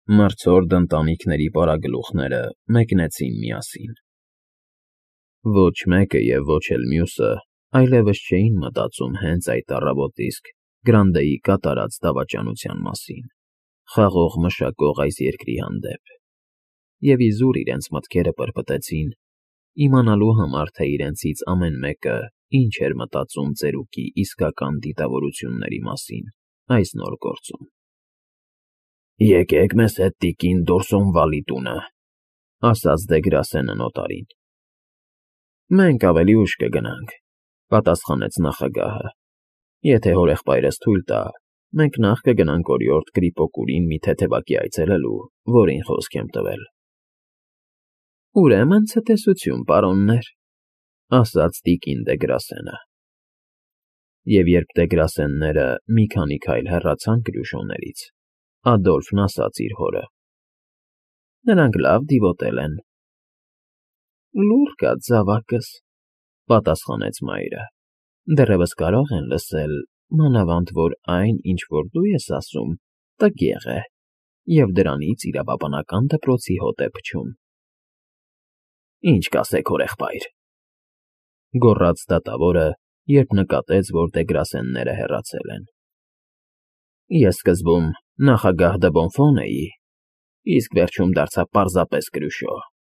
Մրցորդ ընտանիքների պարագլուխները մեկնեցին միասին։ Ոչ մեկը և ոչ էլ մյուսը այլևս չէին մտածում հենց այդ առավոտ իսկ Գրանդեի կատարած դավաճանության մասին, խաղող մշակող այս երկրի հանդեպ, և իզուր իրենց մտքերը պրպտեցին, իմանալու համար, թե իրենցից ամեն մեկը ինչ էր մտածում ծերուկի իսկական դիտավորությունների մասին այս նոր գործում։ «Եկեք մեզ հետ տիկին Դորսոնվալի տունը», ասաց Դեգրասենը նոտարին։ «Մենք ավելի ուշ կգնանք», պատասխանեց նախագահը։ «Եթե հորեղբայրս թույլ տա, մենք նախ կգնանք օրիորդ Կրիպոկուրին մի թեթևակի այցելելու, որին խոսք եմ տվել»։ «Ուրեմն ցտեսություն, պարոններ», ասաց տիկին Դեգրասենը։ Եվ երբ Դեգրասենները մի քանի քայլ հեռացան Կրյուշոներից, Ադոլֆն ասաց իր հորը. «Նրանք լավ դիվոտել են»։ «Լուռ կաց, զավակս», պատասխանեց մայրը։ «Դեռևս կարող են լսել, մանավանդ որ այն, ինչ որ դու ես ասում, տգեղ է, և դրանից իրավաբանական դպրոցի հոտ է փչում»։ «Ինչ կասեք, հորեղբայր», գոռաց դատավորը, երբ նկատեց, որ Դեգրասենները հեռացել են։ «Ես սկզբում նախագահ դը Բոնֆոն էի, իսկ վերջում դարձա պարզապես Կրյուշո»։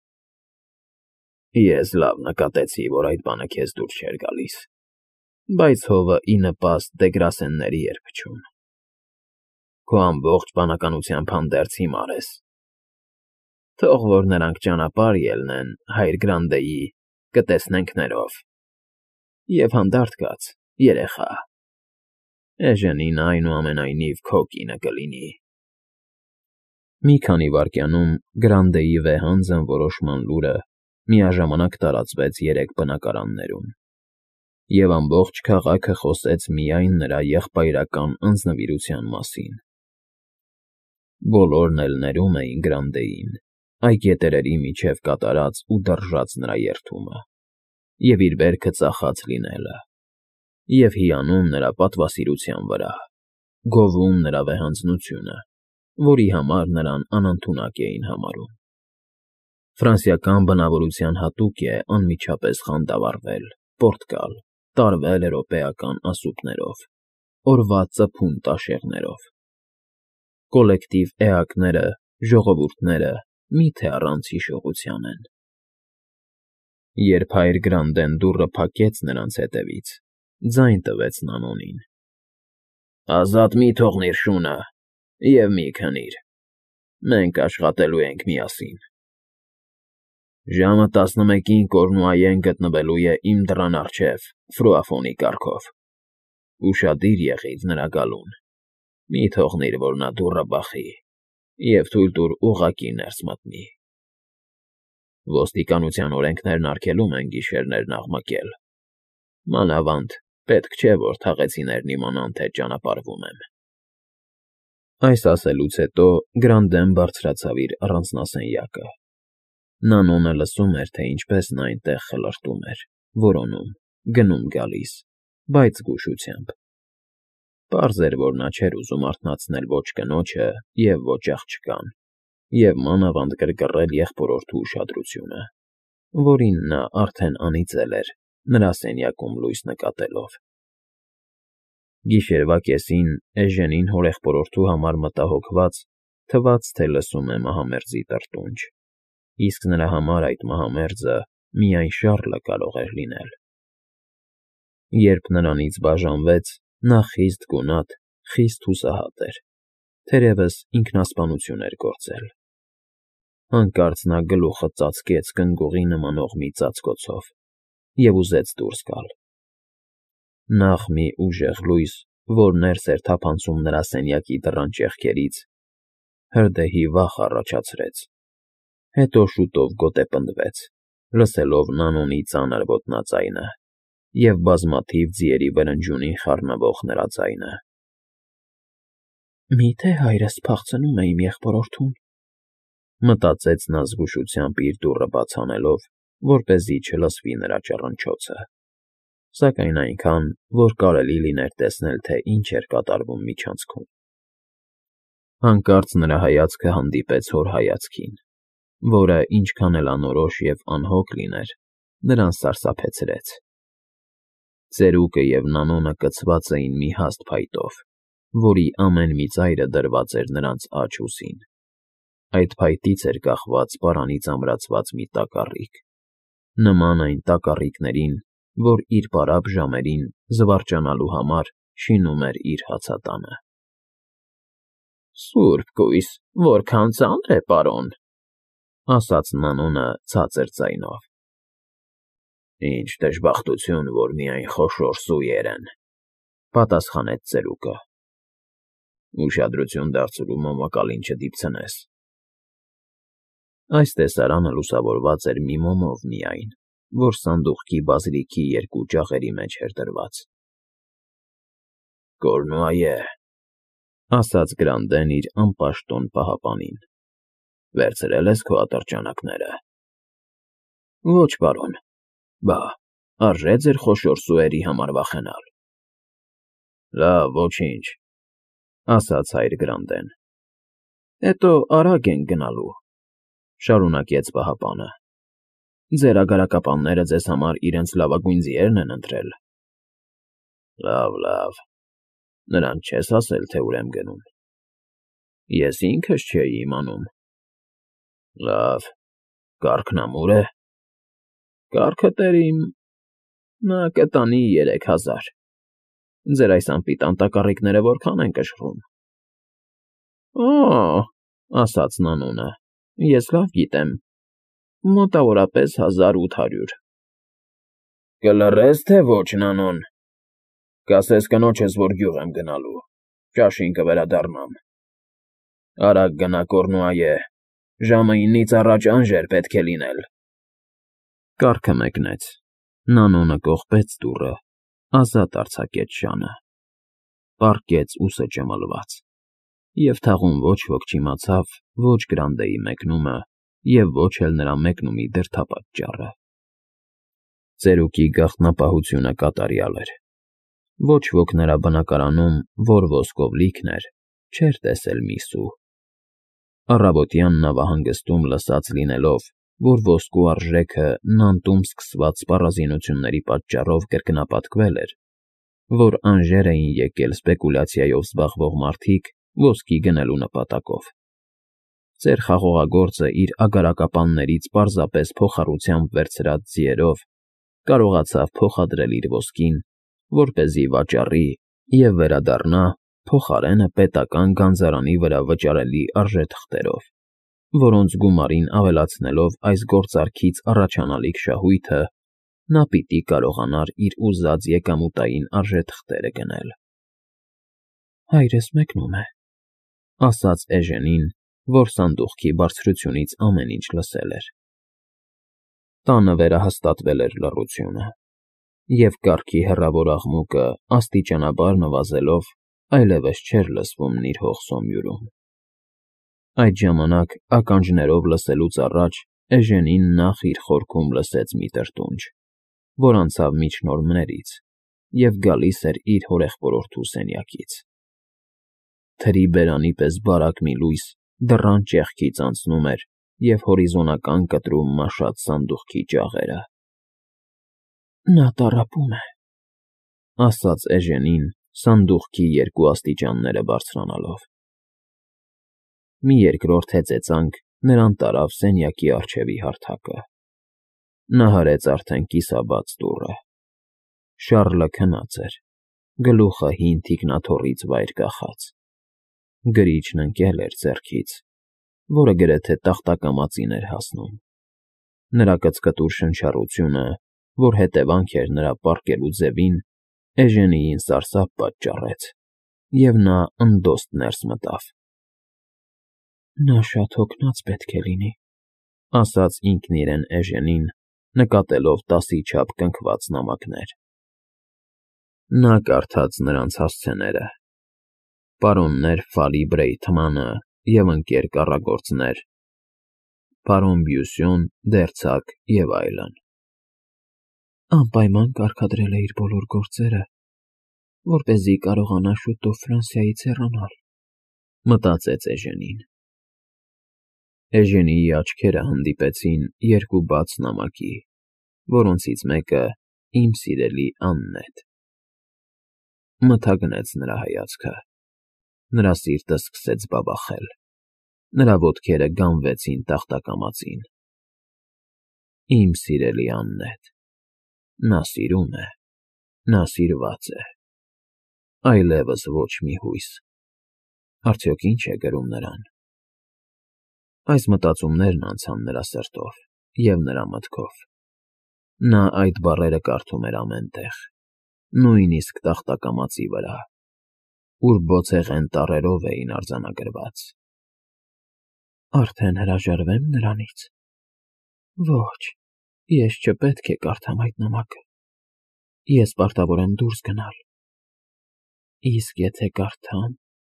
«Ես լավ նկատեցի, որ այդ բանը քեզ դուր չէր գալիս, բայց հովը ի նպաստ Դեգրասենների էր փչում։ Քո ամբողջ բանականությամբ հանդերձ հիմար ես։ Թող որ նրանք ճանապարհ ելնեն հայր Գրանդեի կտեսնենքներով, և հանդարտ կաց, երեխա, Էժենին այնուամենայնիվ քո կինը կլինի»։ Մի քանի վայրկյանում Գրանդեի վեհանձն որոշման լուրը միաժամանակ տարածվեց երեք բնակարաններում, և ամբողջ քաղաքը խոսեց միայն նրա եղբայրական անձնվիրության մասին։ Բոլորն էլ ներում էին Գրանդեին այգետերերի միջև կատարած ու դրժած նրա երդումը, և իր բերքը ծախած լինելը, և հիանում նրա պատվասիրության վրա, գովում նրա վեհանձնությունը, որի համար նրան անընդունակ էին համարում։ Ֆրանսիական բնավորության հատուկ է անմիջապես խանդավառվել, պորտկալ, տարվել էրոպեական ասուպներով, օրվա ծփուն տաշեղներով։ Կոլեկտիվ էակները, ժողովուրդները մի՞թե առանց հիշողության են։ Երբ հայր Գրանդեն դուռը փակեց նրանց հետևից, ձայն տվեց Նանոնին. «Ազատ մի թողնիր շունը և մի քնիր, մենք աշխատելու ենք միասին»։ «Ժամը 11-ին Կորնուայեն գտնվելու է իմ դռան առջև ֆրուաֆոնի կառքով։ Ուշադիր եղիր նրա գալուն, մի թողնիր, որ նա դուռը բախի, և թույլ տուր ուղղակի ներս մտնի։ Ոստիկանության օրենքներն արգելում են գիշերներն աղմկել, մանավանդ պետք չէ, որ թաղեցիներն իմանան, թե ճանապարհվում եմ»։ Այս ասելուց հետո Գրանդեն բարձրացավ իր առանձնասենյակը։ Նանոնը լսում էր, թե ինչպես նա այնտեղ խլրտում էր, որոնում, գնում֊գալիս, բայց զգուշությամբ։ Պարզ էր, որ նա չէր ուզում արթնացնել ոչ կնոջը և ոչ աղջկան, և մանավանդ գրգռել եղբորորդու ուշադրությունը, որին նա արդեն անիծել էր նրա սենյակում լույս նկատելով։ Գիշերվա կեսին Էժենին հորեղբորորդու համար մտահոգված թվաց, թե լսում է մահամերձի տրտունջ, իսկ նրա համար այդ մահամերձը միայն Շառլը կարող էր լինել։ Երբ նրանից բաժանվեց, նա խիստ գունատ, խիստ հուսահատ էր, թերևս ինքնասպանություն էր գործել։ Հանկարծ նա գլուխը ծածկեց կնգուղի նմանող մի ծածկոցով և ուզեց դուրս գալ։ Նախ մի ուժեղ լույս, որ ներս էր թափանցում նրա սենյակի դռան ճեղքերից, հրդեհի վախ առաջացրեց, հետո շուտով գոտեպնդվեց, լսելով Նանոնի ծանր ոտնաձայնը և բազմաթիվ ձիերի վրնջյունին խառնվող նրա ձայնը։ «Մի՞թե հայրս փախցնում է իմ եղբորորդուն», մտածեց նա զգուշությամբ իր դուռը բաց անելով, որպեսզի չլսվի նրա ճռնչոցը, սակայն այնքան, որ կարելի լիներ տեսնել, թե ինչ էր կատարվում միջանցքում։ Հանկարծ նրա հայացքը հանդիպեց հոր հայացքին, որը ինչքան էլ անորոշ և անհոգ լիներ, նրան սարսափեցրեց։ Ծերուկը և Նանոնը կցված էին մի հաստ փայտով, որի ամեն մի ծայրը դրված էր նրանց աջ ուսին։ Այդ փայտից էր կախված պարանից ամրացված մի տակառիկ, նման այն տակառիկներին, որ իր պարապ ժամերին զվարճանալու համար շինում էր իր հացատանը։ «Սուրբ կույս, որքան ծանր է, պարոն,֊ ասաց Նանոնը ցածր ձայնով։ «Ինչ դժբախտություն, որ միայն խոշոր սուեր են,֊ պատասխանեց ծերուկը։ Ուշադրություն դարձրու մոմակալին չդիպցնես»։ Այս տեսարանը լուսավորված էր մի մոմով միայն, որ սանդուղքի բազրիքի երկու ջաղերի մեջ էր դրված։ «Կորնուայե,֊ ասաց Գրանդեն իր անպաշտոն պահապանին,֊ վերցրել ես քո ատրճանակները»։ «Ոչ, պարոն»։ «Բա, արժե ձեր խոշոր սուերի համար վախենալ»։ «Լավ, ոչինչ,֊ ասաց հայր Գրանդեն։ Հետո արագ ենք գնալու,֊ շարունակեց պահապանը։ «Ձեր ագարակապանները ձեզ համար իրենց լավագույն ձիերն են ընտրել»։ «Լավ, լավ, նրանց չես ասել, թե ուր եմ գնում»։ «Ես ինքս չէի իմանում»։ «Լավ, կառքն ամուր է»։ «Կառքը, տերիմ, նա կտանի 3000։ Ձեր այս անպիտան տակառիկները որքան են կշռում»։ «Օ՜,֊ ասաց Նանոնը,֊ ես լավ գիտեմ, մոտավորապես 1800»։ «Կլռես, թե ոչ, Նանոն, կասես կնոջս, որ գյուղ եմ գնալու, ճաշին կվերադառնամ։ Արագ գնա, Կորնուայե, ժամը 9-ից առաջ անժեր պետք է լինել»։ Կառքը մեկնեց, Նանոնը կողպեց դուռը, ազատ արձակեց շանը, պառկեց ուսը ճմլված, և թաղում ոչ ոք չիմացավ ոչ Գրանդեի մեկնումը և ոչ էլ նրա մեկնումի դրդապատճառը։ Ծերուկի գաղտնապահությունը կատարյալ էր։ Ոչ ոք նրա բնակարանում, որ ոսկով լիքն էր, չէր տեսել մի սու։ Առավոտյան նավահանգստում լսած լինելով, որ ոսկու արժեքը Նանտում սկսված սպառազինությունների պատճառով կրկնապատկվել էր, որ անժեր էին եկել սպեկուլյացիայով զբաղվող մարդիկ ոսկի գնելու նպատակով։ Ծեր խաղողագործը իր ագարակապաններից պարզապես փոխառությամբ վերցրած ձիերով կարողացավ փոխադրել իր ոսկին, որպեսզի վաճառի և վերադառնա փոխարենը պետական գանձարանի վրա վճարելի արժեթղթերով, որոնց գումարին ավելացնելով այս գործարքից առաջանալիք շահույթը, նա պիտի կարողանար իր ուզած եկամուտային արժեթղթերը գնել։ «Հայրս մեկնում է,֊ ասաց Էժենին, որ սանդուղքի բարձրությունից ամեն ինչ լսել էր։ Տանը վերահաստատվել էր լռությունը, և կառքի հեռավոր աղմուկը աստիճանաբար նվազելով այլևս չէր լսվում նիրհող սոմյուրում։ Այդ ժամանակ ականջներով լսելուց առաջ Էժենին նախ իր խորքում լսեց մի տրտունջ, որ անցավ միջնորմներից և գալիս էր իր հորեղբորորդու սենյակից։ Թրի բերանի պես բարակ մի լույս դռան ճեղքից անցնում էր և հորիզոնական կտրում մաշած սանդուղքի ջաղերը։ «Նա տառապում է,֊ ասաց Էժենին, սանդուղքի երկու աստիճանները բարձրանալով։ Մի երկրորդ հեծեծանք նրան տարավ սենյակի առջևի հարթակը։ Նա հարեց արդեն կիսաբաց դուռը։ Շառլը քնած էր, գլուխը հին թիկնաթոռից վայր կախած։ Գրիչն ընկել էր ձեռքից, որը գրեթե տախտակամածին էր հասնում։ Նրա կծկտուր շնչառությունը, որ հետևանք էր նրա պառկելու ձևին, Էժենիին սարսափ պատճառեց, և նա ընդոստ ներս մտավ։ «Նա շատ հոգնած պետք է լինի,֊ ասաց ինքն իրեն Էժենին, նկատելով 10-ի չափ կնքված նամակներ։ Նա կարդաց նրանց հասցեները. պարոններ Ֆալի Բրեյթմանը և ընկեր կառագործներ, պարոն Բյուսյոն, դերձակ և այլն։ Անպայման կարգադրել է իր բոլոր գործերը, որպեսզի կարողանա շուտով Ֆրանսիայից հեռանալ, Մտածեց Էժենին։ Էժենիի աչքերը հանդիպեցին երկու բաց նամակի, որոնցից մեկը «Իմ սիրելի Աննետ»։ Մթագնեց նրա հայացքը, նրա սիրտը սկսեց բաբախել, նրա ոտքերը գանվեցին տախտակամածին։ Իմ սիրելի Աննետ, նա սիրում է, նա սիրված է, այլևս ոչ մի հույս, արդյոք ինչ է գրում նրան։ Այս մտածումներն անցան նրա սրտով և նրա մտքով։ Նա այդ բառերը կարդում էր ամեն տեղ, նույնիսկ տախտակամածի վրա, ուր բոցեղեն տառերով էին արձանագրված։ Արդեն հրաժարվե՞մ նրանից։ Ոչ, ես չպետք է կարդամ այդ նամակը։ Ես պարտավոր եմ դուրս գնալ։ Իսկ եթե կարդամ…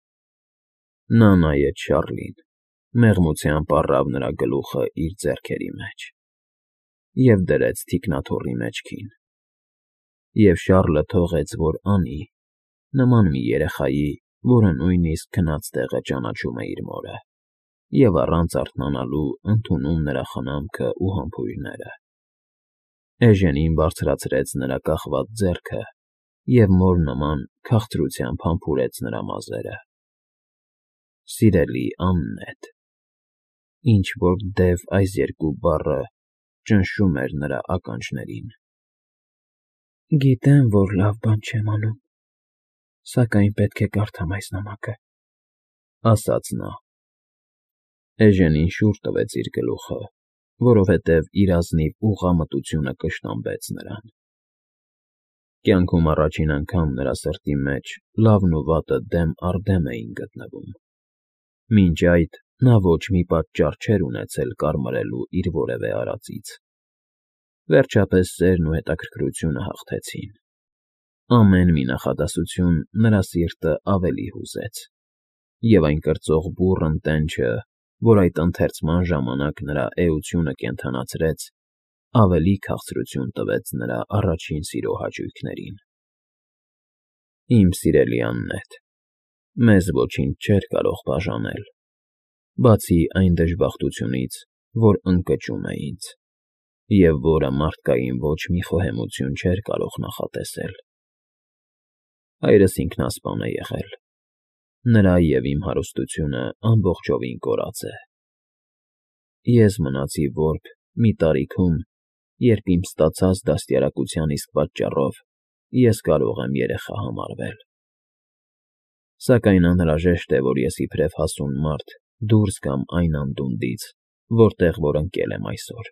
Նա նայեց Շառլին, մեղմությամբ առավ նրա գլուխը իր ձեռքերի մեջ և դրեց թիկնաթոռի մեջքին, և Շառլը թողեց, որ անի, նման մի երեխայի, որը նույնիսկ քնած տեղը ճանաչում է իր մորը, և առանց արթնանալու ընդունում նրա խնամքը ու համբույրները։ Էժենին բարձրացրեց նրա կախված ձեռքը և մոր նման քաղցրությամբ համբուրեց նրա մազերը։ Սիրելի Աննետ… Ինչ֊որ դև այս երկու բառը ճնշում էր նրա ականջներին։ Գիտեմ, որ լավ բան չեմ անում, սակայն պետք է կարդամ այս նամակը, ասաց նա։ Էժենին շուռ տվեց իր գլուխը, որովհետև իր ազնիվ ուղղամտությունը կշտամբեց նրան։ Կյանքում առաջին անգամ նրա սրտի մեջ լավն ու վատը դեմ առ դեմ էին գտնվում։ Մինչ այդ նա ոչ մի պատճառ չէր ունեցել կարմարելու իր որևէ արածից։ Վերջապես սերն ու հետաքրքրությունը հաղթեցին։ Ամեն մի նախադասություն նրա սիրտը ավելի հուզեց, և այն կրծող բուռն տենչը, որ այդ ընթերցման ժամանակ նրա էությունը կենդանացրեց, ավելի քաղցրություն տվեց նրա առաջին սիրո հաճույքներին։ Իմ սիրելի Աննետ, մեզ ոչինչ չէր կարող բաժանել, բացի այն դժբախտությունից, որ ընկճում է ինձ, և որը մարդկային ոչ մի խոհեմություն չէր կարող նախատեսել։ Հայրս ինքնասպան է եղել, նրա և իմ հարստությունը ամբողջովին կորած է։ Ես մնացի որբ մի տարիքում, երբ իմ ստացած դաստիարակության իսկ պատճառով ես կարող եմ երեխա համարվել։ Սակայն անհրաժեշտ է, որ ես իբրև հասուն մարդ դուրս գամ այն անդունդից, որտեղ որ ընկել եմ այսօր։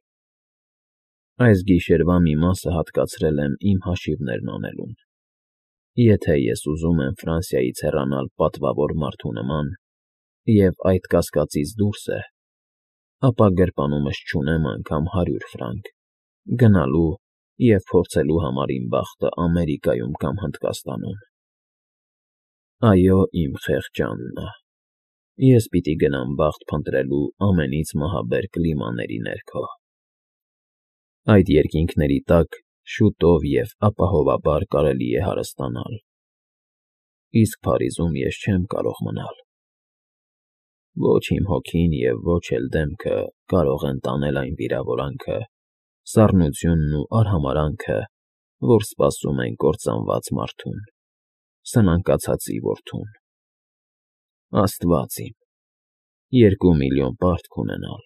Այս գիշերվա մի մասը հատկացրել եմ իմ հաշիվներն անելուն։ Եթե ես ուզում եմ Ֆրանսիայից հեռանալ պատվավոր մարդու նման, և այդ կասկածից դուրս է, ապա գրպանումս չունեմ անգամ 100 ֆրանկ, գնալու և փորձելու համար իմ բախտը Ամերիկայում կամ Հնդկաստանում։ Այո, իմ խեղճ Աննա, ես պիտի գնամ բախտ փնտրելու ամենից մահաբեր կլիմաների ներքո։ Այդ երկինքների տակ շուտով և ապահովաբար կարելի է հարստանալ, իսկ Փարիզում ես չեմ կարող մնալ։ Ոչ իմ հոգին և ոչ էլ դեմքը կարող են տանել այն վիրավորանքը, սառնությունն ու արհամարհանքը, որ սպասում են կործանված մարդուն, սնանկացածի որդուն։ Աստված իմ, 2 միլիոն պարտք ունենալ…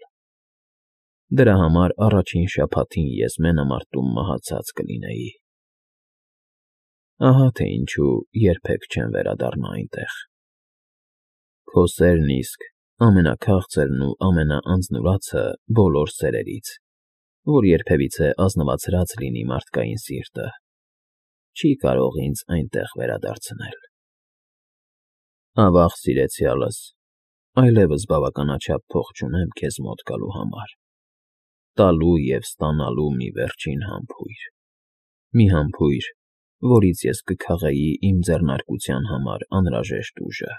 Դրա համար առաջին շաբաթին ես մենամարտում մահացած կլինեի։ Ահա թե ինչու երբեք չեմ վերադառնա այնտեղ։ Քո սերն իսկ ամենաքաղցրն ու ամենաանձնուրացը բոլոր սերերից, որ երբևիցե ազնվացրած լինի մարդկային սիրտը, չի կարող ինձ այնտեղ վերադարձնել։ Ավաղ սիրեցյալս, այլևս բավականաչափ փող չունեմ քեզ մոտ գալու համար, տալու և ստանալու մի վերջին համբույր, մի համբույր, որից ես կքաղեի իմ ձեռնարկության համար անհրաժեշտ ուժը։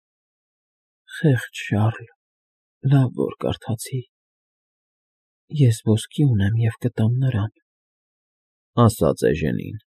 Խեղճ Շառլ, լավ որ կարդացի։ Ես ոսկի ունեմ և կտամ նրան, ասաց Էժենին։